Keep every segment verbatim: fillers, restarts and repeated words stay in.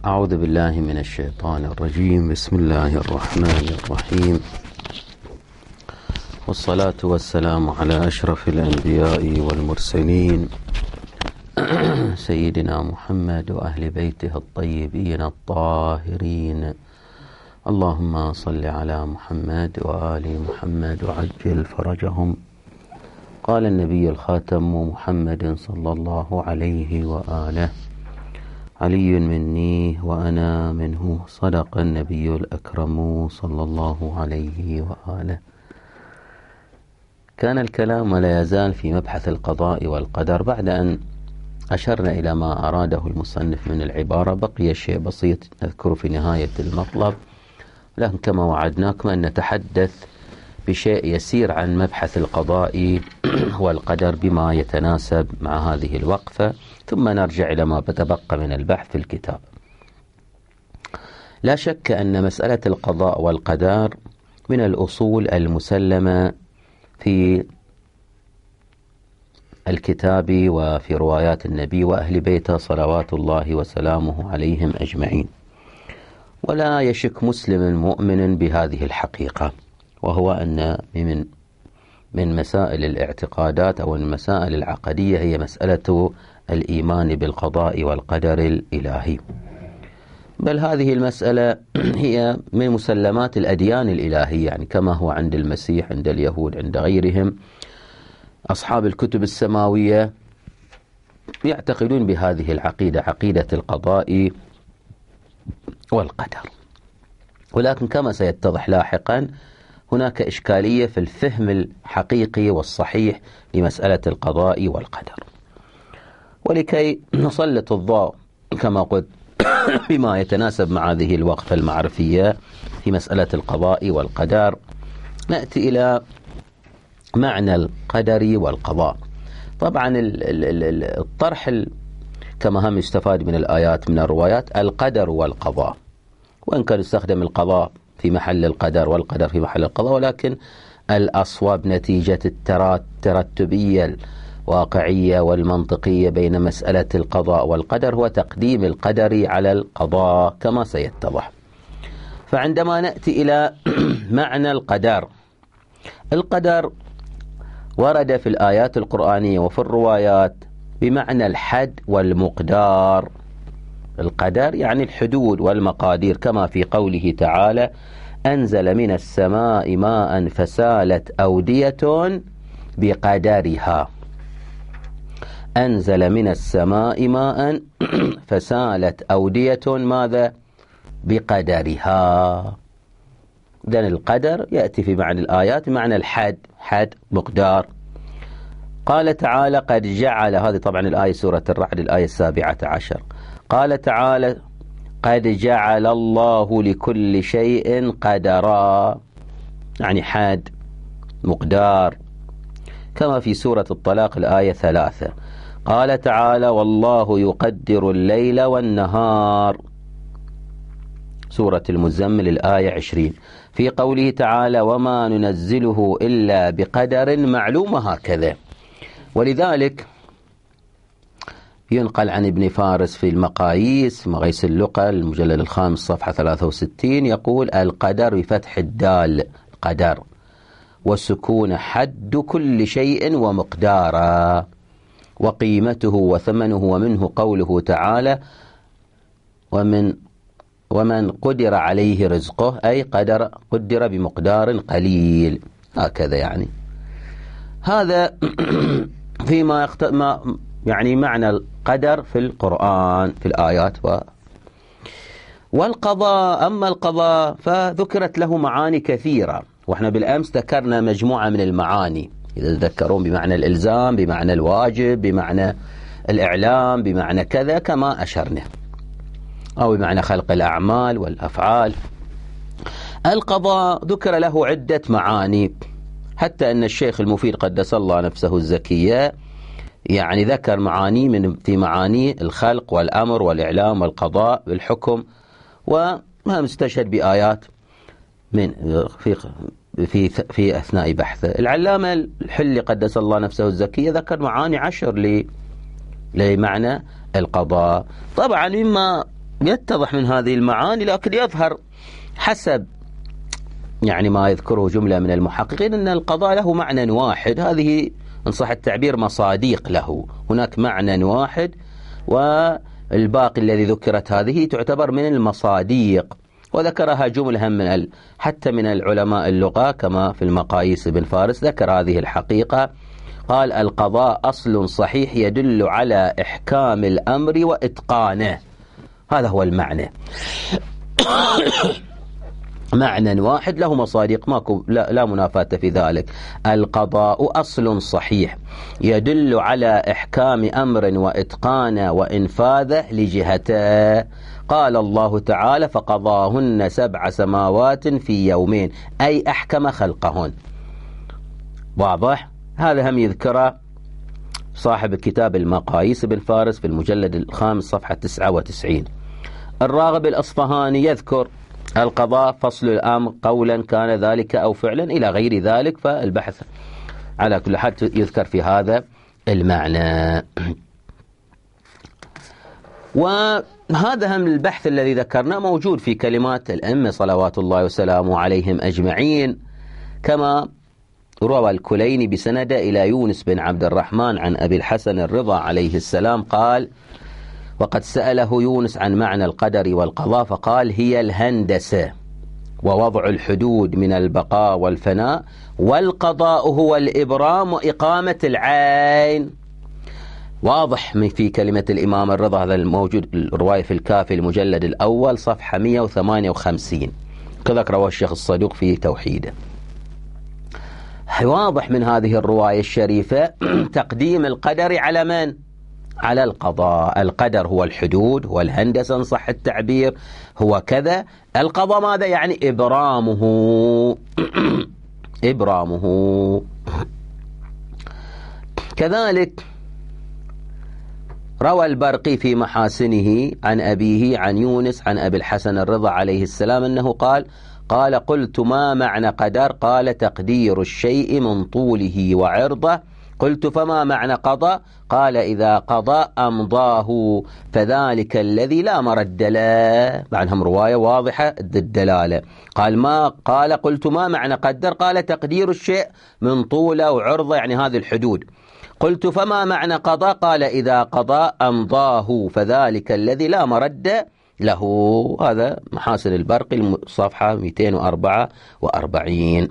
أعوذ بالله من الشيطان الرجيم. بسم الله الرحمن الرحيم، والصلاة والسلام على أشرف الأنبياء والمرسلين سيدنا محمد وأهل بيته الطيبين الطاهرين. اللهم صل على محمد وآل محمد وعجل فرجهم. قال النبي الخاتم محمد صلى الله عليه وآله: علي مني وأنا منه، صدق النبي الأكرم صلى الله عليه وآله. كان الكلام ولا يزال في مبحث القضاء والقدر. بعد أن أشرنا إلى ما أراده المصنف من العبارة، بقي شيء بسيط نذكره في نهاية المطلب، لكن كما وعدناكم أن نتحدث بشيء يسير عن مبحث القضاء والقدر بما يتناسب مع هذه الوقفة، ثم نرجع إلى ما تبقى من البحث في الكتاب. لا شك أن مسألة القضاء والقدر من الأصول المسلمة في الكتاب وفي روايات النبي وأهل بيته صلوات الله وسلامه عليهم أجمعين، ولا يشك مسلم مؤمن بهذه الحقيقة، وهو أن من من مسائل الاعتقادات أو المسائل العقدية هي مسألة الإيمان بالقضاء والقدر الإلهي. بل هذه المسألة هي من مسلمات الأديان الإلهية، يعني كما هو عند المسيح، عند اليهود، عند غيرهم أصحاب الكتب السماوية يعتقدون بهذه العقيدة، عقيدة القضاء والقدر. ولكن كما سيتضح لاحقا هناك إشكالية في الفهم الحقيقي والصحيح لمسألة القضاء والقدر. ولكي نسلط الضوء كما قلت بما يتناسب مع هذه الوقفة المعرفية في مسألة القضاء والقدر، نأتي إلى معنى القدر والقضاء. طبعا الطرح كما هم يستفاد من الآيات من الروايات القدر والقضاء، وإن كان يستخدم القضاء في محل القدر والقدر في محل القضاء، ولكن الأصوب نتيجة الترتبية الواقعية والمنطقية بين مسألة القضاء والقدر هو تقديم القدر على القضاء كما سيتضح. فعندما نأتي إلى معنى القدر، القدر ورد في الآيات القرآنية وفي الروايات بمعنى الحد والمقدار. القدر يعني الحدود والمقادير، كما في قوله تعالى: أنزل من السماء ماء فسالت أودية بقدرها. أنزل من السماء ماء فسالت أودية ماذا؟ بقدرها. إذن القدر يأتي في معنى الآيات بمعنى الحد، حد مقدار. قال تعالى: قد جعل، هذه طبعا الآية سورة الرعد الآية السابعة عشر. قال تعالى: قد جعل الله لكل شيء قدرا، يعني حد مقدار. كما في سورة الطلاق الآية ثلاثة. قال تعالى: والله يقدر الليل والنهار. سورة المزمل الآية عشرين. في قوله تعالى: وما ننزله إلا بقدر معلوم، هكذا. ولذلك ينقل عن ابن فارس في المقاييس مقاييس اللقا المجلد الخامس صفحة ثلاثة وستين يقول: القدر بفتح الدال قدر، وسكون حد كل شيء ومقدارا، وقيمته وثمنه، ومنه قوله تعالى: ومن ومن قدر عليه رزقه، أي قدر قدر بمقدار قليل، هكذا. يعني هذا فيما يخت... ما يعني معنى القدر في القرآن في الآيات. و... والقضاء، أما القضاء فذكرت له معاني كثيرة، وإحنا بالأمس ذكرنا مجموعة من المعاني، إذا تذكرون، بمعنى الإلزام، بمعنى الواجب، بمعنى الإعلام، بمعنى كذا كما أشرنا، أو بمعنى خلق الأعمال والأفعال. القضاء ذكر له عدة معاني، حتى أن الشيخ المفيد قدس الله نفسه الزكية يعني ذكر معاني من في معاني الخلق والأمر والإعلام والقضاء بالحكم، وما مستشهد بآيات من في في في أثناء بحثه. العلامة الحلي قدس الله نفسه الزكية ذكر معاني عشر لمعنى القضاء. طبعا مما يتضح من هذه المعاني، لكن يظهر حسب يعني ما يذكره جملة من المحققين أن القضاء له معنى واحد، هذه إن صح التعبير مصاديق له، هناك معنى واحد، والباقي الذي ذكرت هذه تعتبر من المصاديق، وذكرها جملة من ال... حتى من العلماء اللغة كما في المقاييس ابن فارس ذكر هذه الحقيقة، قال القضاء أصل صحيح يدل على إحكام الأمر وإتقانه، هذا هو المعنى. معنى واحد له مصادق، ماكو لا, لا منافاة في ذلك. القضاء أصل صحيح يدل على إحكام أمر وإتقانه وإنفاذه لجهته. قال الله تعالى فقضاهن سبع سماوات في يومين، أي أحكم خلقهن. واضح؟ هذا هم يذكره صاحب كتاب المقاييس ابن فارس في المجلد الخامس صفحة تسعة وتسعين. الراغب الأصفهاني يذكر القضاء فصل الأمر قولا كان ذلك أو فعلا إلى غير ذلك، فالبحث على كل حال يذكر في هذا المعنى. وهذا هم البحث الذي ذكرناه موجود في كلمات الأئمة صلوات الله وسلامه عليهم أجمعين، كما روى الكليني بسند إلى يونس بن عبد الرحمن عن أبي الحسن الرضا عليه السلام قال وقد سأله يونس عن معنى القدر والقضاء فقال هي الهندسة ووضع الحدود من البقاء والفناء، والقضاء هو الإبرام وإقامة العين. واضح في كلمة الإمام الرضا، هذا الموجود الرواية في الكافي المجلد الأول صفحة مئة وثمانية وخمسين، كذا رواه الشيخ الصدوق في توحيده. واضح من هذه الرواية الشريفة تقديم القدر على من؟ على القضاء. القدر هو الحدود، هو الهندسة إن صح التعبير، هو كذا. القضاء ماذا يعني؟ إبرامه إبرامه. كذلك روى البرقي في محاسنه عن أبيه عن يونس عن أبي الحسن الرضا عليه السلام أنه قال قال قلت ما معنى قدر؟ قال تقدير الشيء من طوله وعرضه. قلت فما معنى قضاء؟ قال إذا قضى أمضاه فذلك الذي لا مرد له. معنهم رواية واضحة الدلالة. قال ما قال قلت ما معنى قدر؟ قال تقدير الشيء من طوله وعرضه، يعني هذه الحدود. قلت فما معنى قضاء؟ قال إذا قضى أمضاه فذلك الذي لا مرد له. هذا محاسن البرقي صفحة مئتين وأربعة وأربعين.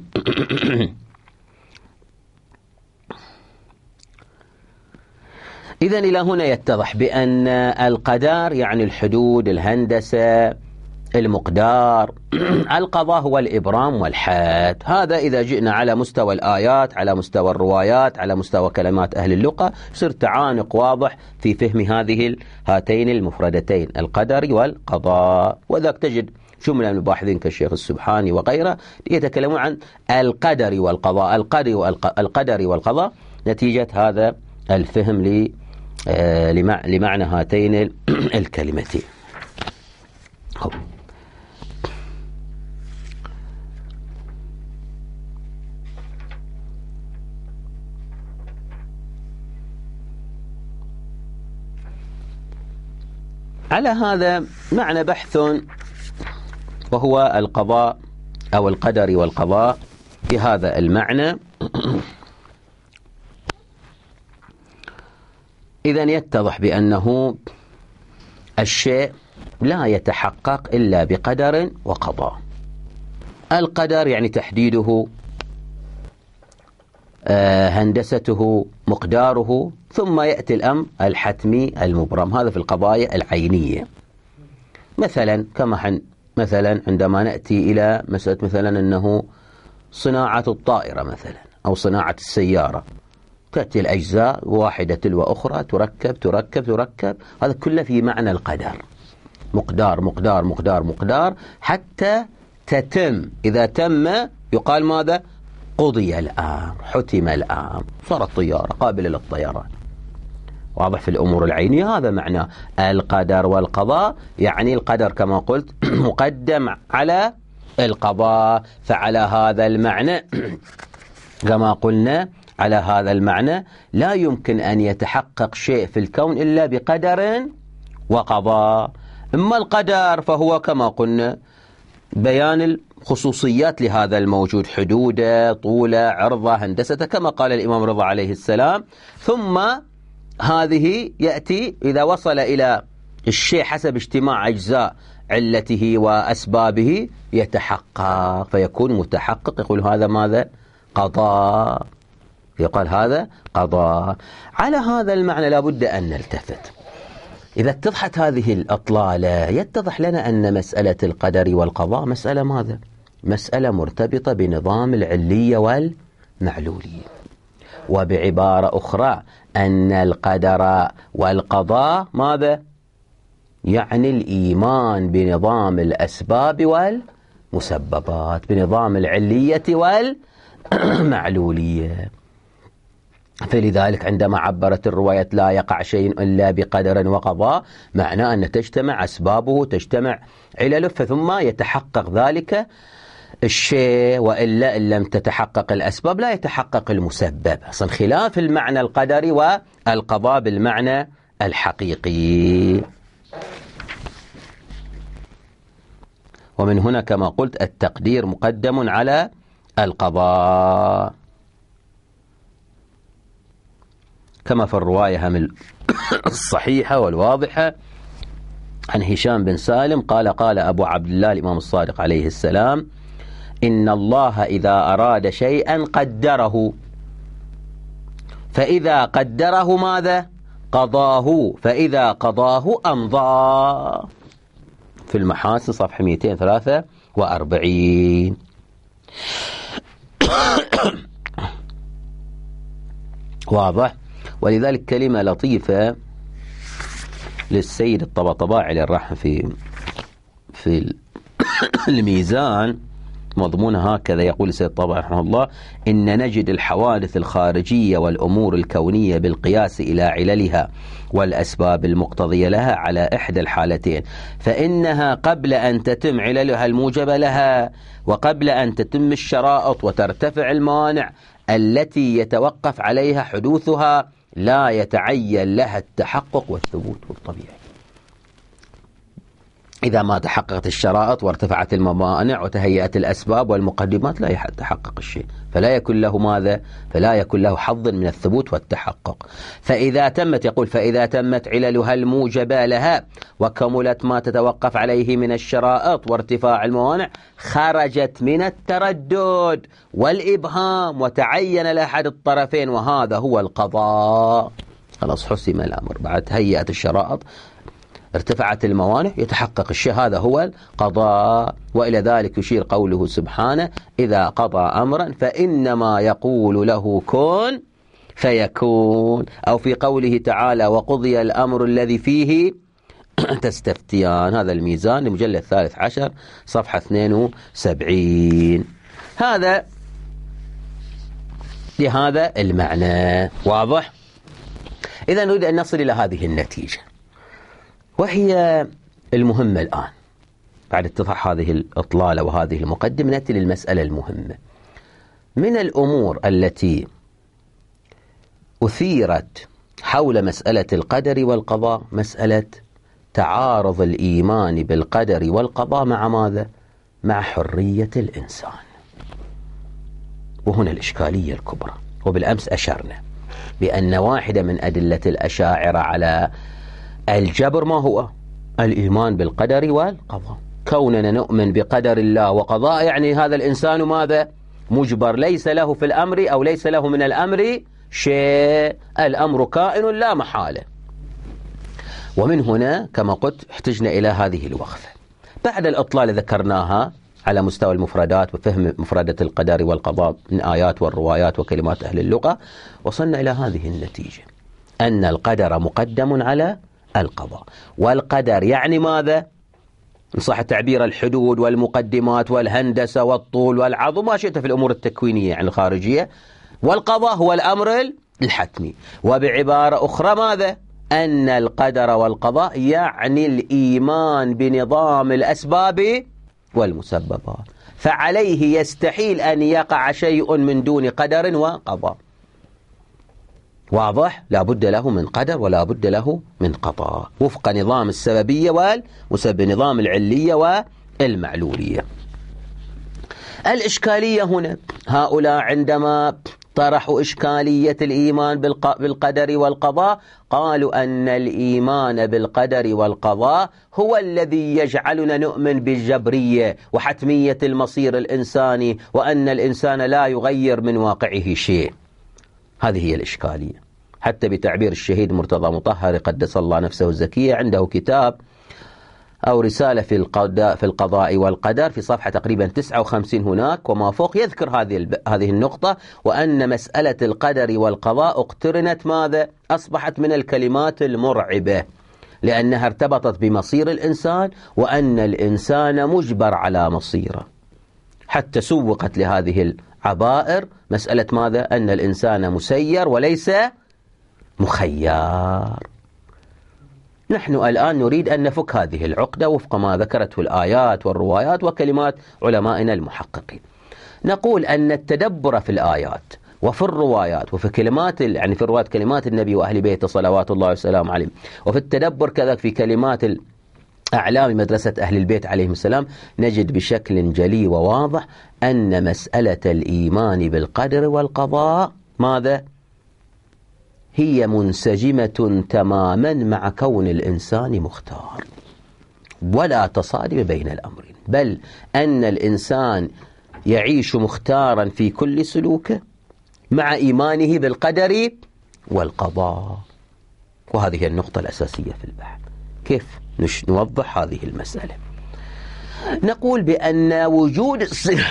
إذن إلى هنا يتضح بأن القدر يعني الحدود، الهندسة، المقدار. القضاء هو الإبرام والحد. هذا إذا جئنا على مستوى الآيات، على مستوى الروايات، على مستوى كلمات أهل اللغة، يصير تعانق واضح في فهم هذه هاتين المفردتين القدر والقضاء. وذاك تجد جملة من الباحثين كالشيخ السبحاني وغيره يتكلمون عن القدر والقضاء، القدر والقضاء نتيجة هذا الفهم ل لمعنى هاتين الكلمتين. على هذا معنى بحث وهو القضاء أو القدر والقضاء بهذا المعنى. إذن يتضح بأنه الشيء لا يتحقق إلا بقدر وقضاء. القدر يعني تحديده، هندسته، مقداره، ثم يأتي الأمر الحتمي المبرم. هذا في القضايا العينية. مثلا كما مثلا عندما نأتي إلى مسألة مثلا أنه صناعة الطائرة مثلا أو صناعة السيارة، تأتي الأجزاء واحدة تلو أخرى تركب تركب تركب، هذا كله في معنى القدر. مقدار مقدار مقدار مقدار حتى تتم. إذا تم يقال ماذا؟ قضي الأمر، حتم الأمر، صارت طيارة قابلة للطيران. واضح في الأمور العينية. هذا معنى القدر والقضاء، يعني القدر كما قلت مقدم على القضاء. فعلى هذا المعنى كما قلنا، على هذا المعنى لا يمكن أن يتحقق شيء في الكون إلا بقدر وقضاء. أما القدر فهو كما قلنا بيان الخصوصيات لهذا الموجود، حدوده، طوله، عرضه، هندسته، كما قال الإمام رضا عليه السلام. ثم هذه يأتي إذا وصل إلى الشيء حسب اجتماع أجزاء علته وأسبابه يتحقق فيكون متحقق، يقول هذا ماذا؟ قضاء، يقال هذا قضاء. على هذا المعنى لابد أن نلتفت. إذا اتضحت هذه الأطلالة يتضح لنا أن مسألة القدر والقضاء مسألة ماذا؟ مسألة مرتبطة بنظام العلية والمعلولية. وبعبارة أخرى أن القدر والقضاء ماذا؟ يعني الإيمان بنظام الأسباب والمسببات، بنظام العلية والمعلولية. فلذلك عندما عبرت الرواية لا يقع شيء إلا بقدر وقضاء، معناه أن تجتمع أسبابه، تجتمع علله، ثم يتحقق ذلك الشيء، وإلا إن لم تتحقق الأسباب لا يتحقق المسبب. أصلا خلاف المعنى القدري والقضاء بالمعنى الحقيقي. ومن هنا كما قلت التقدير مقدم على القضاء، كما في الرواية هم الصحيحة والواضحة عن هشام بن سالم قال قال أبو عبد الله الإمام الصادق عليه السلام: إن الله إذا أراد شيئا قدره، فإذا قدره ماذا؟ قضاه، فإذا قضاه أمضى. في المحاسن صفحة مئتين وثلاثة وأربعين. واضح؟ ولذلك كلمة لطيفة للسيد الطباطبائي الرحمة في في الميزان مضمونها هكذا، يقول السيد الطباطبائي رحمه الله: إن نجد الحوادث الخارجية والأمور الكونية بالقياس إلى عللها والأسباب المقتضية لها على إحدى الحالتين، فإنها قبل أن تتم عللها الموجبة لها، وقبل أن تتم الشرائط وترتفع الموانع التي يتوقف عليها حدوثها، لا يتعين لها التحقق والثبوت الطبيعي. إذا ما تحققت الشرائط وارتفعت الموانع وتهيأت الأسباب والمقدمات لا يتحقق الشيء، فلا يكون له ماذا؟ فلا يكون له حظ من الثبوت والتحقق. فإذا تمت، يقول فإذا تمت عللها الموجبة لها وكملت ما تتوقف عليه من الشرائط وارتفاع الموانع، خرجت من التردد والإبهام وتعين لأحد الطرفين، وهذا هو القضاء. خلاص حسم الأمر، بعد هيئت الشرائط ارتفعت الموانع يتحقق الشيء، هذا هو القضاء. وإلى ذلك يشير قوله سبحانه: إذا قضى أمرا فإنما يقول له كن فيكون، أو في قوله تعالى: وقضي الأمر الذي فيه تستفتيان. هذا الميزان المجلد الثالث عشر صفحة اثنين وسبعين. هذا لهذا المعنى. واضح؟ إذا نريد أن نصل إلى هذه النتيجة، وهي المهمة الآن. بعد اتضاح هذه الإطلالة وهذه المقدمة نأتي للمسألة المهمة. من الأمور التي أثيرت حول مسألة القدر والقضاء مسألة تعارض الإيمان بالقدر والقضاء مع ماذا؟ مع حرية الإنسان. وهنا الإشكالية الكبرى. وبالأمس أشرنا بأن واحدة من أدلة الأشاعرة على الجبر ما هو؟ الإيمان بالقدر والقضاء. كوننا نؤمن بقدر الله وقضاء يعني هذا الإنسان ماذا؟ مجبر، ليس له في الأمر أو ليس له من الأمر شيء، الأمر كائن لا محالة. ومن هنا كما قلت احتجنا إلى هذه الوقفة. بعد الإطلالة ذكرناها على مستوى المفردات وفهم مفردة القدر والقضاء من آيات والروايات وكلمات أهل اللغة، وصلنا إلى هذه النتيجة: أن القدر مقدم على القضاء. والقدر يعني ماذا؟ إن صح تعبير الحدود والمقدمات والهندسة والطول والعرض وما شئت في الأمور التكوينية يعني الخارجية. والقضاء هو الأمر الحتمي. وبعبارة أخرى ماذا؟ أن القدر والقضاء يعني الإيمان بنظام الأسباب والمسببات، فعليه يستحيل أن يقع شيء من دون قدر وقضاء. واضح؟ لا بد له من قدر ولا بد له من قضاء وفق نظام السببية والمسبب، نظام العلية والمعلولية. الإشكالية هنا، هؤلاء عندما طرحوا إشكالية الإيمان بالقدر والقضاء قالوا أن الإيمان بالقدر والقضاء هو الذي يجعلنا نؤمن بالجبرية وحتمية المصير الإنساني، وأن الإنسان لا يغير من واقعه شيء. هذه هي الإشكالية. حتى بتعبير الشهيد مرتضى مطهر قدس الله نفسه الزكية، عنده كتاب أو رسالة في القضاء في القضاء والقدر في صفحة تقريبا تسعة وخمسين هناك وما فوق، يذكر هذه هذه النقطة، وأن مسألة القدر والقضاء اقترنت ماذا؟ أصبحت من الكلمات المرعبة، لأنها ارتبطت بمصير الإنسان، وأن الإنسان مجبر على مصيره. حتى سوقت لهذه العبائر مسألة ماذا؟ أن الإنسان مسير وليس مخير. نحن الآن نريد أن نفك هذه العقدة وفق ما ذكرته الآيات والروايات وكلمات علمائنا المحققين. نقول أن التدبر في الآيات وفي الروايات وفي كلمات يعني في الروايات كلمات النبي وأهل بيته صلوات الله وسلامه عليهم، وفي التدبر كذلك في كلمات أعلام مدرسة أهل البيت عليهم السلام، نجد بشكل جلي وواضح أن مسألة الإيمان بالقدر والقضاء ماذا؟ هي منسجمة تماما مع كون الإنسان مختار، ولا تصادم بين الأمرين، بل أن الإنسان يعيش مختارا في كل سلوكه مع إيمانه بالقدر والقضاء. وهذه النقطة الأساسية في البحث. كيف نوضح هذه المسألة؟ نقول بأن وجود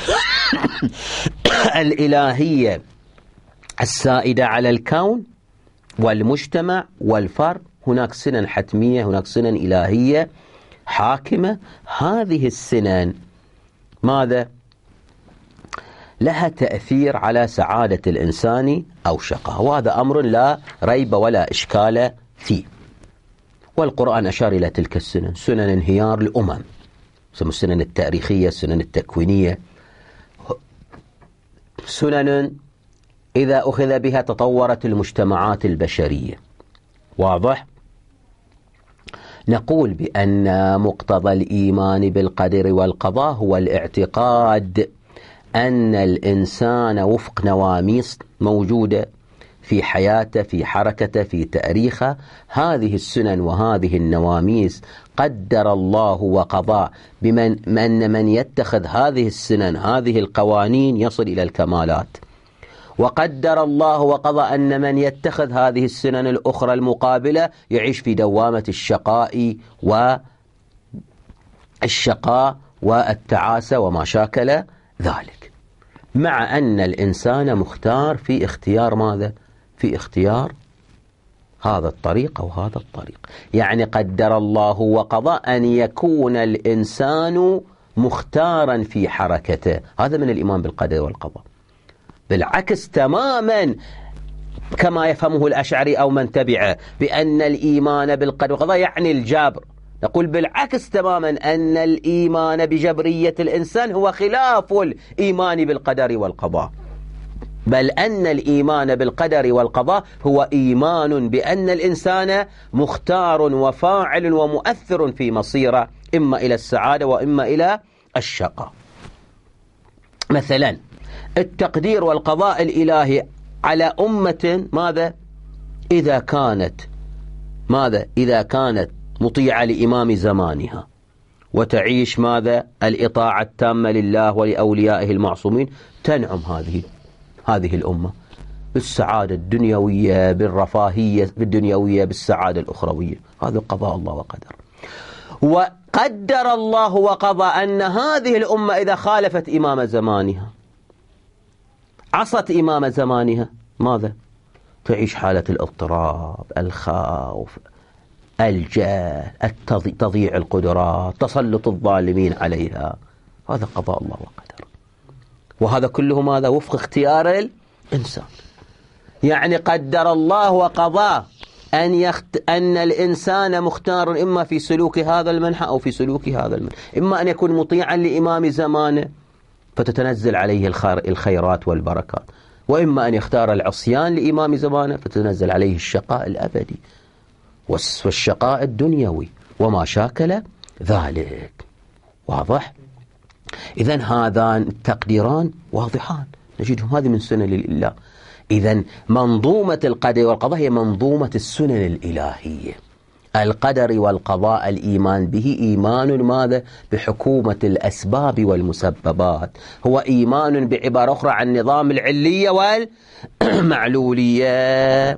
الإلهية السائدة على الكون والمجتمع والفرد، هناك سنن حتمية، هناك سنن إلهية حاكمة. هذه السنن ماذا؟ لها تأثير على سعادة الإنسان أو شقاه، وهذا أمر لا ريب ولا إشكال فيه. والقرآن أشار إلى تلك السنن، سنن انهيار الأمم، سمو السنن التاريخية، السنن التكوينية، سنن إذا أخذ بها تطورت المجتمعات البشرية. واضح؟ نقول بأن مقتضى الإيمان بالقدر والقضاء هو الاعتقاد أن الإنسان وفق نواميس موجودة في حياته، في حركته، في تاريخه، هذه السنن وهذه النواميس قدر الله وقضى بمن أن من يتخذ هذه السنن هذه القوانين يصل إلى الكمالات، وقدر الله وقضى أن من يتخذ هذه السنن الأخرى المقابلة يعيش في دوامة الشقاء والشقاء والتعاسة وما شاكل ذلك، مع أن الإنسان مختار في اختيار ماذا؟ في اختيار هذا الطريق أو هذا الطريق. يعني قدر الله وقضى أن يكون الإنسان مختارا في حركته، هذا من الإيمان بالقدر والقضاء. بالعكس تماما كما يفهمه الأشعري أو من تبعه بأن الإيمان بالقدر والقضاء يعني الجبر، نقول بالعكس تماما أن الإيمان بجبرية الإنسان هو خلاف الإيمان بالقدر والقضاء، بل أن الإيمان بالقدر والقضاء هو إيمان بأن الإنسان مختار وفاعل ومؤثر في مصيره، إما إلى السعادة وإما إلى الشقاء. مثلا التقدير والقضاء الإلهي على أمة ماذا؟ إذا كانت ماذا؟ إذا كانت مطيعة لإمام زمانها وتعيش ماذا؟ الإطاعة التامة لله ولأوليائه المعصومين، تنعم هذه هذه الأمة بالسعادة الدنيوية، بالرفاهية بالدنيوية، بالسعادة الأخروية. هذا قضاء الله وقدر. وقدر الله وقضى أن هذه الأمة إذا خالفت إمام زمانها، عصت إمام زمانها، ماذا؟ تعيش حالة الاضطراب، الخوف، الجهل، تضييع القدرات، تسلط الظالمين عليها. هذا قضاء الله وقدر، وهذا كله ماذا؟ وفق اختيار الإنسان. يعني قدر الله وقضى أن, يخت... أن الإنسان مختار إما في سلوك هذا المنحى أو في سلوك هذا المنحى، إما أن يكون مطيعا لإمام زمانه فتتنزل عليه الخيرات والبركات، وإما أن يختار العصيان لإمام زمانه فتنزل عليه الشقاء الأبدي والشقاء الدنيوي وما شاكل ذلك. واضح؟ إذن هذان التقديران واضحان نجدهم، هذه من سنن الله. إذن منظومة القدر والقضاء هي منظومة السنن الإلهية. القدر والقضاء الإيمان به إيمان ماذا؟ بحكومة الأسباب والمسببات، هو إيمان بعبارة أخرى عن نظام العلية والمعلولية.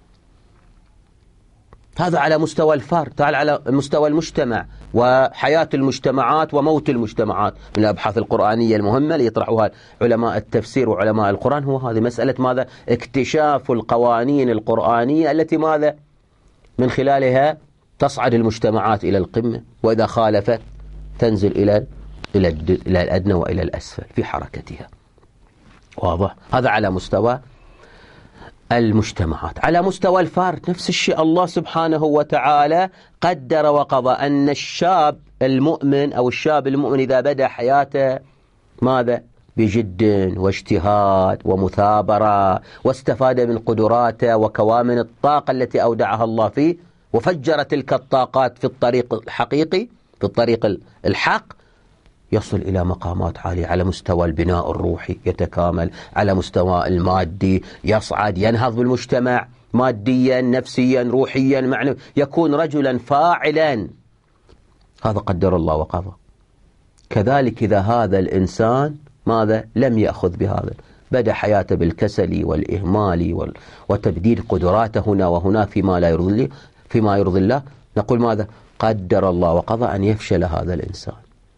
هذا على مستوى الفرد. تعال على مستوى المجتمع وحياة المجتمعات وموت المجتمعات. من الأبحاث القرآنية المهمة اللي يطرحها علماء التفسير وعلماء القرآن هو هذه مسألة ماذا؟ اكتشاف القوانين القرآنية التي ماذا؟ من خلالها تصعد المجتمعات إلى القمة، وإذا خالفت تنزل إلى إلى الأدنى وإلى الأسفل في حركتها. واضح؟ هذا على مستوى المجتمعات. على مستوى الفرد نفس الشيء، الله سبحانه وتعالى قدر وقضى أن الشاب المؤمن أو الشاب المؤمن إذا بدأ حياته ماذا؟ بجد واجتهاد ومثابرة، واستفاد من قدراته وكوامن الطاقة التي أودعها الله فيه، وفجر تلك الطاقات في الطريق الحقيقي في الطريق الحق، يصل إلى مقامات عالية على مستوى البناء الروحي، يتكامل على مستوى المادي، يصعد ينهض بالمجتمع ماديا نفسيا روحيا معنويا، يكون رجلا فاعلا. هذا قدر الله وقضى. كذلك إذا هذا الإنسان ماذا؟ لم يأخذ بهذا، بدأ حياته بالكسل والإهمال وال... وتبديل قدراته هنا وهنا فيما لا يرضي الله فيما يرضي الله، نقول ماذا؟ قدر الله وقضى أن يفشل هذا الإنسان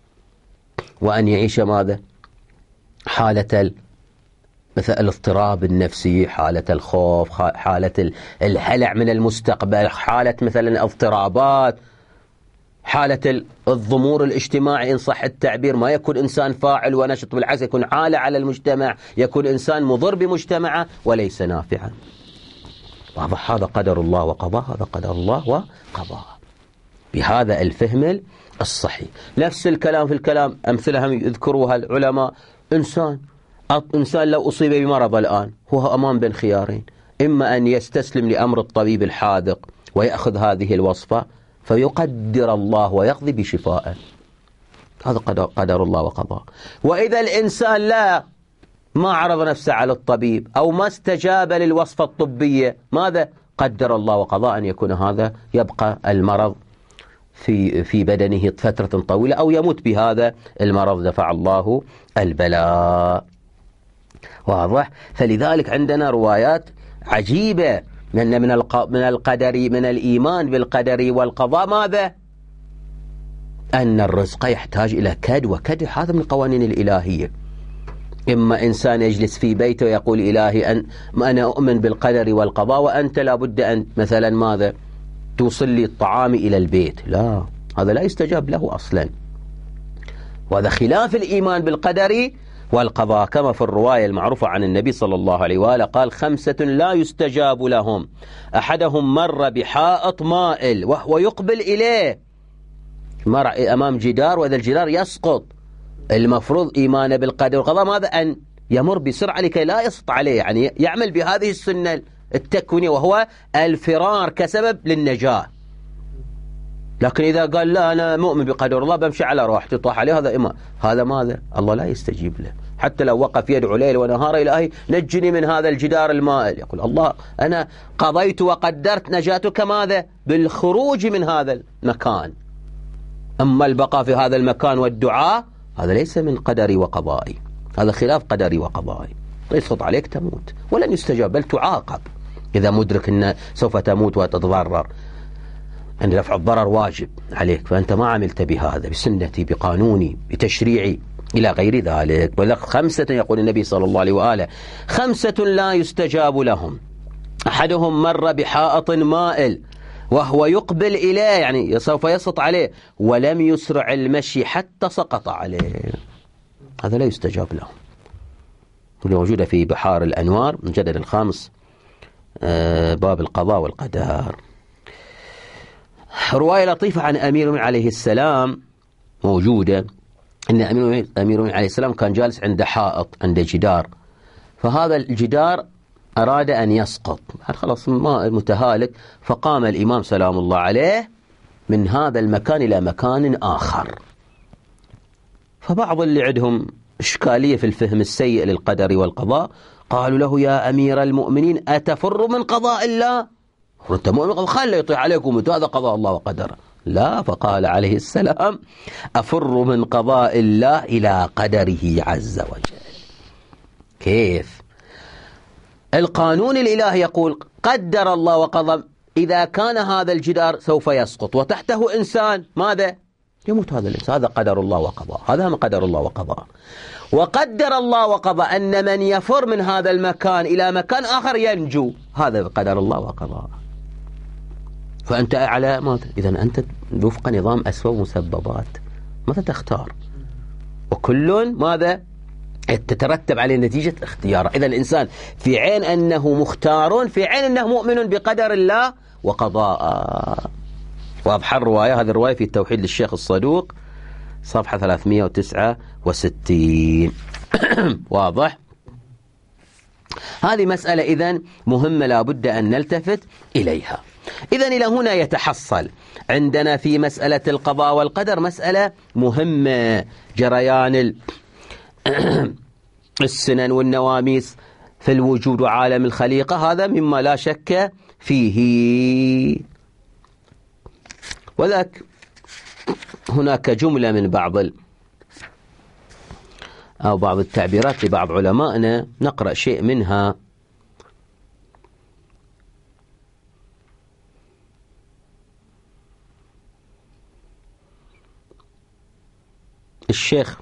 وأن يعيش ماذا؟ حالة ال... مثل الاضطراب النفسي، حالة الخوف، حالة الهلع من المستقبل، حالة مثلا الاضطرابات، حالة الضمور الاجتماعي إن صح التعبير. ما يكون إنسان فاعل ونشط، بالعكس يكون عالة على المجتمع، يكون إنسان مضر بمجتمعه وليس نافعا. واضح؟ هذا قدر الله وقضاه، هذا قدر الله وقضاه بهذا الفهم الصحيح. نفس الكلام في الكلام، أمثلة هم يذكروها العلماء. إنسان إنسان لو أصيب بمرض الآن هو أمام بين خيارين، إما أن يستسلم لأمر الطبيب الحاذق ويأخذ هذه الوصفة فيقدر الله ويقضي بشفائه، هذا قدر, قدر الله وقضاه. وإذا الإنسان لا ما عرض نفسه على الطبيب أو ما استجاب للوصفة الطبية، ماذا؟ قدر الله وقضاه أن يكون هذا يبقى المرض في في بدنه فترة طويلة أو يموت بهذا المرض، دفع الله البلاء. واضح؟ فلذلك عندنا روايات عجيبة من من من القدر، من الإيمان بالقدر والقضاء، ماذا؟ أن الرزق يحتاج إلى كد وكد، هذا من القوانين الإلهية. إما إنسان يجلس في بيته ويقول إلهي أن أنا أؤمن بالقدر والقضاء وأنت لابد أن مثلا ماذا؟ توصل لي الطعام إلى البيت، لا، هذا لا يستجاب له أصلا، وهذا خلاف الإيمان بالقدر والقضاء. كما في الرواية المعروفة عن النبي صلى الله عليه وآله قال: خمسة لا يستجاب لهم، أحدهم مر بحائط مائل وهو يقبل إليه، مر أمام جدار وإذا الجدار يسقط. المفروض إيمانه بالقدر والقضاء ماذا؟ أن يمر بسرعة لكي لا يسقط عليه، يعني يعمل بهذه السنة التكوينية وهو الفرار كسبب للنجاة. لكن إذا قال لا أنا مؤمن بقدر الله بمشي على روحتي طاح عليه، هذا إما هذا ماذا؟ الله لا يستجيب له. حتى لو وقف يدعو ليل ونهار إلهي نجني من هذا الجدار المائل، يقول الله أنا قضيت وقدرت نجاتك ماذا؟ بالخروج من هذا المكان. أما البقاء في هذا المكان والدعاء هذا ليس من قدري وقضائي، هذا خلاف قدري وقضائي. يسقط عليك تموت ولن يستجاب، بل تعاقب إذا مدرك أن سوف تموت وتتضرر، أن دفع الضرر واجب عليك، فأنت ما عملت بهذا بسنتي بقانوني بتشريعي إلى غير ذلك. ولذلك خمسة يقول النبي صلى الله عليه وآله: خمسة لا يستجاب لهم، أحدهم مر بحائط مائل وهو يقبل إليه، يعني سوف يسقط عليه، ولم يسرع المشي حتى سقط عليه، هذا لا يستجاب لهم. موجودة في بحار الأنوار مجلد الخامس باب القضاء والقدر. رواية لطيفة عن أمير عليه السلام موجودة، أن أمير أمير عليه السلام كان جالس عند حائط عند جدار، فهذا الجدار أراد أن يسقط، خلاص ما متهالك، فقام الإمام سلام الله عليه من هذا المكان إلى مكان آخر. فبعض اللي عندهم إشكالية في الفهم السيء للقدر والقضاء قالوا له: يا أمير المؤمنين أتفر من قضاء الله؟ أنت مؤمن خلي يطيع عليكم، هذا قضاء الله وقدره. لا، فقال عليه السلام: أفر من قضاء الله إلى قدره عز وجل. كيف؟ القانون الإلهي يقول قدر الله وقضى، إذا كان هذا الجدار سوف يسقط وتحته إنسان، ماذا؟ يموت هذا الإنسان، هذا قدر الله وقضاء، هذا ما قدر الله وقضاء. وقدر الله وقضى أن من يفر من هذا المكان إلى مكان آخر ينجو، هذا قدر الله وقضاء. فأنت على ماذا؟ إذن أنت وفق نظام أسباب ومسببات، ماذا تختار؟ وكل ماذا؟ تترتب عليه نتيجة اختياره. إذا الإنسان في عين أنه مختار، في عين أنه مؤمن بقدر الله وقضاء. واضح الرواية، هذه الرواية في التوحيد للشيخ الصدوق صفحة ثلاثمئة وتسعة وستين. واضح؟ هذه مسألة إذن مهمة لا بد أن نلتفت إليها. إذن إلى هنا يتحصل عندنا في مسألة القضاء والقدر مسألة مهمة، جريان السنن والنواميس في الوجود وعالم الخليقة، هذا مما لا شك فيه. وذاك هناك جملة من بعض ال أو بعض التعبيرات لبعض علمائنا، نقرأ شيء منها. الشيخ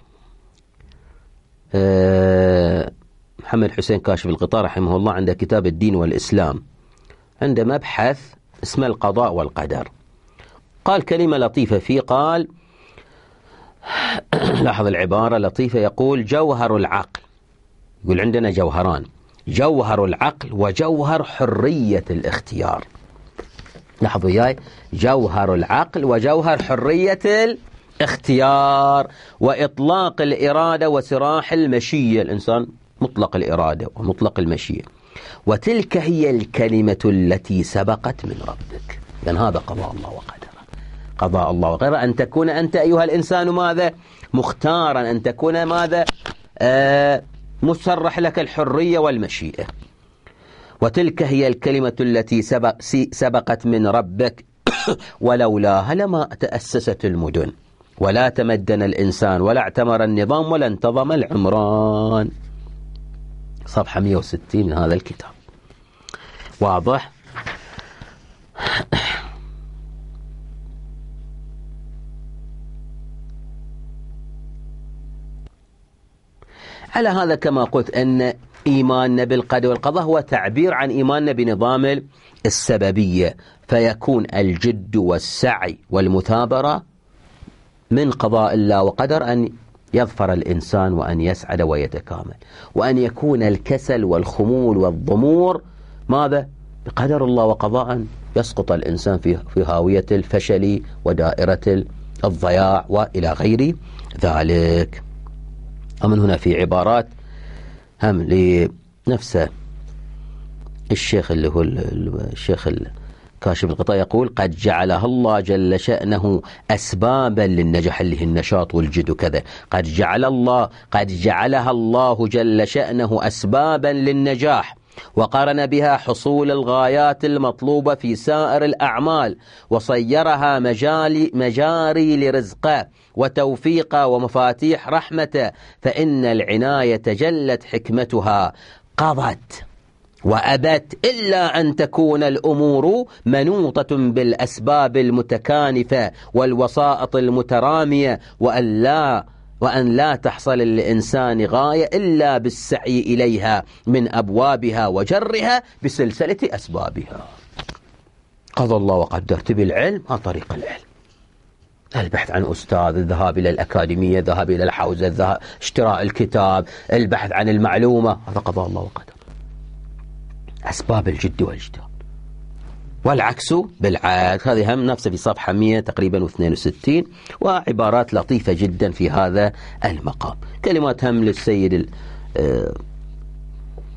محمد حسين كاشف الغطاء رحمه الله عنده كتاب الدين والإسلام، عنده مبحث اسمه القضاء والقدر، قال كلمة لطيفة فيه، قال لاحظ العبارة لطيفة، يقول: جوهر العقل، يقول عندنا جوهران، جوهر العقل وجوهر حرية الاختيار. لاحظوا وياي، جوهر العقل وجوهر حرية الاختيار وإطلاق الإرادة وسراح المشية، الإنسان مطلق الإرادة ومطلق المشية، وتلك هي الكلمة التي سبقت من ربك. لأن هذا قضاء الله وقدره، قضاء الله وقدره أن تكون أنت أيها الإنسان ماذا؟ مختارا، أن تكون ماذا؟ آه مسرح لك الحرية والمشيئة. وتلك هي الكلمة التي سبق سبقت من ربك ولولاها لما تأسست المدن ولا تمدن الإنسان ولا اعتمر النظام ولا انتظم العمران. صفحة مئة وستين من هذا الكتاب. واضح؟ على هذا كما قلت أن إيماننا بالقدر والقضاء هو تعبير عن إيماننا بنظام السببية، فيكون الجد والسعي والمثابرة من قضاء الله وقدر أن يظفر الإنسان وأن يسعد ويتكامل، وأن يكون الكسل والخمول والضمور ماذا؟ بقدر الله وقضاء يسقط الإنسان في في هاوية الفشل ودائرة الضياع وإلى غير ذلك. ومن هنا في عبارات هم لنفسه الشيخ اللي هو الشيخ كاشف الغطاء يقول: قد جعلها الله جل شأنه أسبابا للنجاح، اللي هي النشاط والجد وكذا. قد جعل الله قد جعلها الله جل شأنه أسبابا للنجاح، وقارن بها حصول الغايات المطلوبة في سائر الأعمال، وصيرها مجالي مجاري لرزقه وتوفيقه ومفاتيح رحمته، فإن العناية جلت حكمتها قضت وأبت إلا أن تكون الأمور منوطة بالأسباب المتكانفة والوسائط المترامية، وأن لا وأن لا تحصل للإنسان غاية إلا بالسعي إليها من أبوابها وجرها بسلسلة أسبابها. قضى الله وقدر. تبي العلم عن طريق العلم، البحث عن أستاذ، الذهاب إلى الأكاديمية، الذهاب إلى الحوزة، الذهاب اشتراء الكتاب، البحث عن المعلومة، هذا قضى الله وقدر، أسباب الجد والاجتهاد. والعكس بالعكس. هذه هم نفسه في صفحة مئة تقريبا واثنين وستين، وعبارات لطيفة جدا في هذا المقام. كلمات هم للسيد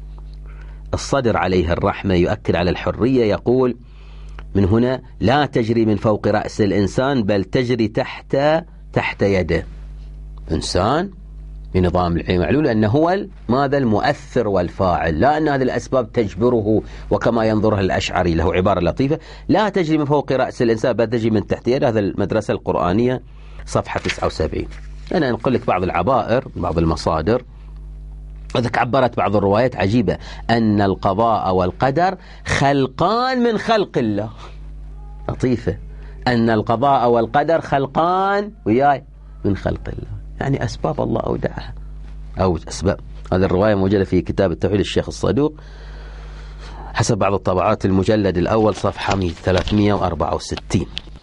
الصدر عليه الرحمة يؤكد على الحرية، يقول من هنا: لا تجري من فوق رأس الإنسان بل تجري تحت تحت يده. إنسان بنظام العين معلول أنه هو ماذا المؤثر والفاعل، لا أن هذه الأسباب تجبره، وكما ينظرها الأشعري له عبارة لطيفة: لا تجري من فوق رأس الإنسان بل تجري من تحت يده. هذا المدرسة القرآنية صفحة تسعة وسبعين. أنا أنقل لك بعض العبائر، بعض المصادر. وذلك عبرت بعض الروايات عجيبة أن القضاء والقدر خلقان من خلق الله. لطيفة، أن القضاء والقدر خلقان وياي من خلق الله، يعني أسباب الله أودعها أو أسباب. هذه الرواية موجودة في كتاب التوحيد الشيخ الصدوق حسب بعض الطبعات، المجلد الأول صفحة ثلاثمئة وأربعة وستين.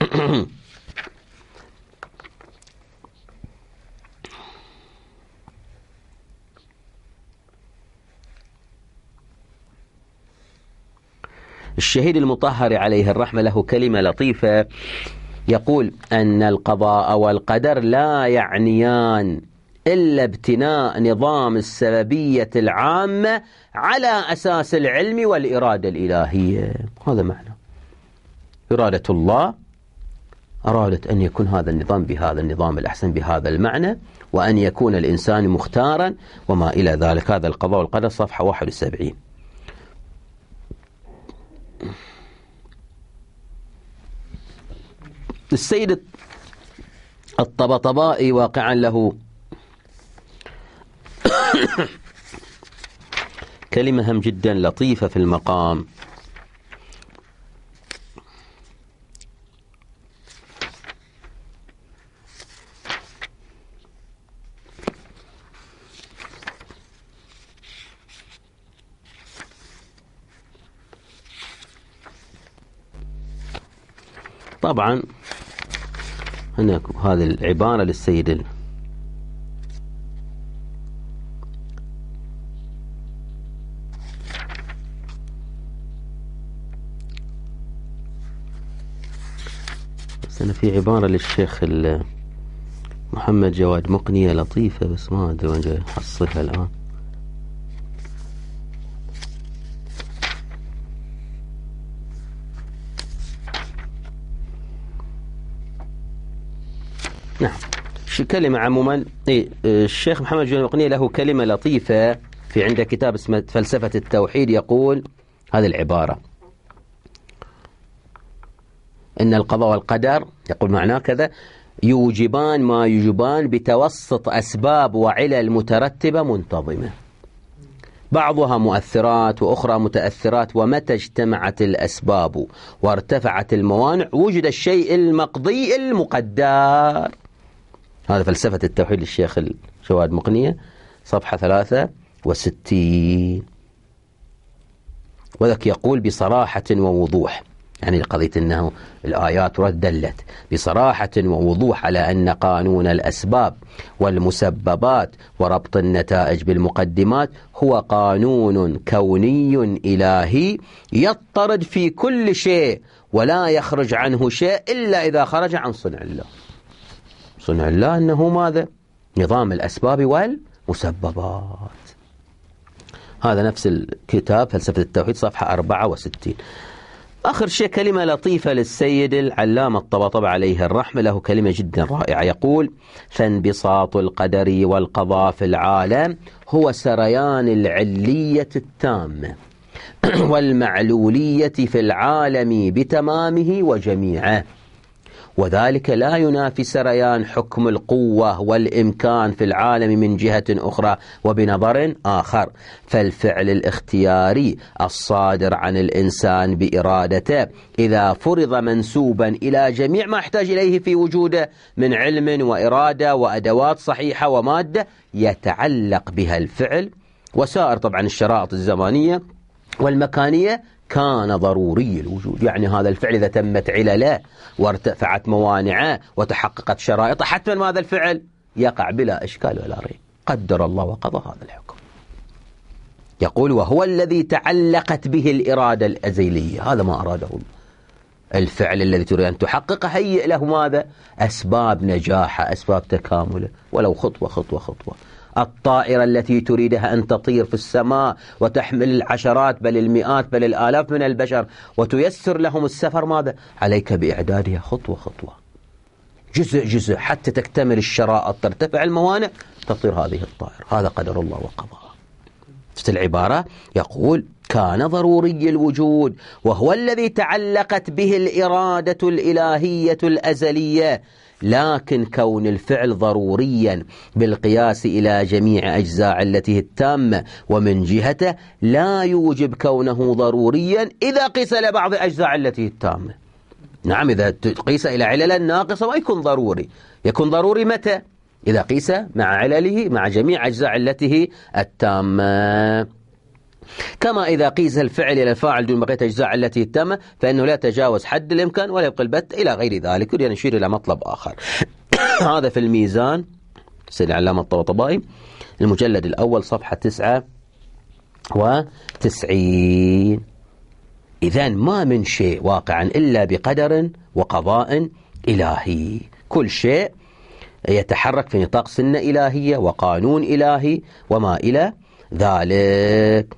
الشهيد المطهر عليه الرحمة له كلمة لطيفة، يقول أن القضاء والقدر لا يعنيان إلا ابتناء نظام السببية العامة على أساس العلم والإرادة الإلهية. هذا معنى إرادة الله، أرادت أن يكون هذا النظام بهذا النظام الأحسن بهذا المعنى، وأن يكون الإنسان مختارا وما إلى ذلك. هذا القضاء والقدر صفحة واحد وسبعين. السيد الطبطبائي واقعا له كلمة هم جدا لطيفة في المقام، طبعا هناك هذه العبارة للسيد ال... بس أنا في عبارة للشيخ محمد جواد مقنية لطيفة، بس ما أدري وين أحصلها الآن. نعم، كلمة عموما. إيه الشيخ محمد جواد مقنية له كلمة لطيفة في عنده كتاب اسمه فلسفة التوحيد، يقول هذه العبارة: إن القضاء والقدر، يقول معناه كذا، يوجبان ما يوجبان بتوسط أسباب وعلل مترتبة منتظمة، بعضها مؤثرات وأخرى متأثرات، ومتى اجتمعت الأسباب وارتفعت الموانع وجد الشيء المقضي المقدر. هذا فلسفة التوحيد للشيخ جواد مقنية صفحة ثلاثة وستين. وذلك يقول بصراحة ووضوح، يعني قضية أنه الآيات دلت بصراحة ووضوح على أن قانون الأسباب والمسببات وربط النتائج بالمقدمات هو قانون كوني إلهي يضطرد في كل شيء ولا يخرج عنه شيء إلا إذا خرج عن صنع الله. صنع الله أنه ماذا؟ نظام الأسباب والمسببات. هذا نفس الكتاب فلسفة التوحيد صفحة أربعة وستين. آخر شيء كلمة لطيفة للسيد العلامة الطبطبي عليه الرحمة، له كلمة جدا رائعة، يقول: فانبساط القدر والقضاء في العالم هو سريان العلية التامة والمعلولية في العالم بتمامه وجميعه، وذلك لا ينافي سريان حكم القوة والإمكان في العالم من جهة أخرى وبنظر آخر. فالفعل الاختياري الصادر عن الإنسان بإرادته إذا فرض منسوبا إلى جميع ما يحتاج إليه في وجوده من علم وإرادة وأدوات صحيحة ومادة يتعلق بها الفعل، وسائر طبعا الشرائط الزمانية والمكانية كان ضروري الوجود. يعني هذا الفعل إذا تمت علله وارتفعت موانعه وتحققت شرائطه، حتما هذا الفعل يقع بلا إشكال ولا ريب. قدر الله وقضى هذا الحكم. يقول: وهو الذي تعلقت به الإرادة الأزلية. هذا ما أراده الله. الفعل الذي تريد أن تحققه هيئ له ماذا؟ أسباب نجاحه، أسباب تكامله، ولو خطوة خطوة خطوة. الطائرة التي تريدها أن تطير في السماء وتحمل العشرات بل المئات بل الآلاف من البشر وتيسر لهم السفر، ماذا؟ عليك بإعدادها خطوة خطوة، جزء جزء، حتى تكتمل الشرائط، ترتفع الموانع، تطير هذه الطائرة. هذا قدر الله وقضاء. في العبارة يقول كان ضروري الوجود وهو الذي تعلقت به الإرادة الإلهية الأزلية، لكن كون الفعل ضروريا بالقياس إلى جميع أجزاء علته التامة ومن جهته لا يوجب كونه ضروريا إذا قيس إلى بعض أجزاء علته التامة. نعم، إذا قيس إلى علل ناقصة ما يكون ضروري. يكون ضروري متى؟ إذا قيس مع علله مع جميع أجزاء علته التامة. كما إذا قيس الفعل إلى الفاعل دون بقية أجزاء علته التامة فإنه لا يتجاوز حد الإمكان ولا يبقى البت إلى غير ذلك. يعني نشير إلى مطلب آخر. هذا في الميزان سيد العلامة الطباطبائي المجلد الأول صفحة تسعة وتسعين. إذن ما من شيء واقعا إلا بقدر وقضاء إلهي. كل شيء يتحرك في نطاق سنة إلهية وقانون إلهي وما إلى ذلك.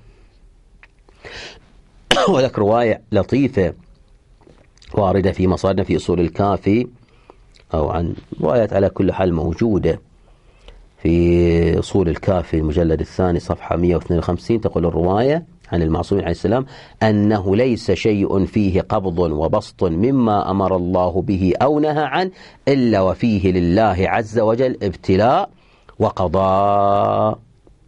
ولك رواية لطيفة واردة في مصادرنا في أصول الكافي، أو عن روايات على كل حال موجودة في أصول الكافي المجلد الثاني صفحة مئة واثنين وخمسين. تقول الرواية عن المعصوم عليه السلام أنه ليس شيء فيه قبض وبسط مما أمر الله به أو نهى عنه إلا وفيه لله عز وجل ابتلاء وقضاء.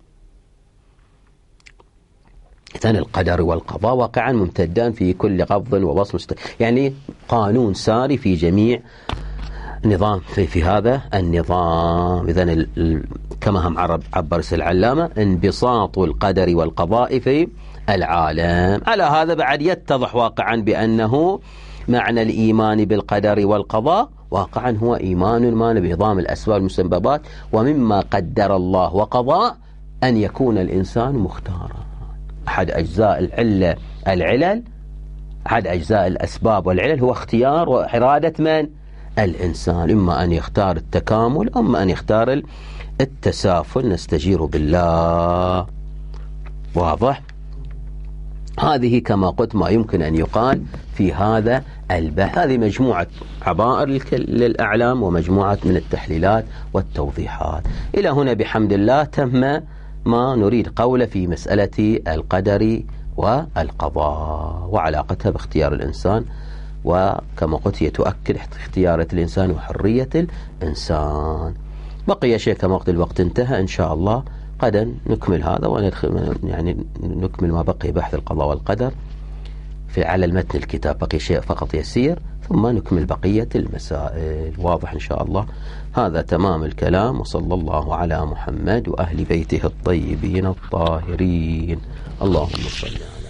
إذن القدر والقضاء واقعا ممتدان في كل قبض وبسط، يعني قانون ساري في جميع نظام في, في هذا النظام. إذن كما هم عرب عبر العلامة انبساط القدر والقضاء في العالم. على هذا بعد يتضح واقعا بأنه معنى الإيمان بالقدر والقضاء واقعا هو إيمان ما بنظام الأسباب المسببات، ومما قدر الله وقضاء أن يكون الإنسان مختارا. أحد أجزاء العلة العلل أحد أجزاء الأسباب والعلل هو اختيار وإرادة من؟ الإنسان، إما أن يختار التكامل أما أن يختار التسافل. نستجير بالله. واضح؟ هذه كما قلت ما يمكن أن يقال في هذا البحث. هذه مجموعة عبائر للأعلام ومجموعة من التحليلات والتوضيحات. إلى هنا بحمد الله تم ما نريد قوله في مسألة القدر والقضاء وعلاقتها باختيار الإنسان، وكما قلت هي تؤكد اختيارة الإنسان وحرية الإنسان. بقي شيء كما قلت الوقت انتهى، إن شاء الله غدا نكمل هذا وندخل يعني نكمل ما بقي بحث القضاء والقدر في على المتن الكتاب. بقي شيء فقط يسير ثم نكمل بقية المسائل. واضح إن شاء الله. هذا تمام الكلام، وصلى الله على محمد وأهل بيته الطيبين الطاهرين. اللهم صل على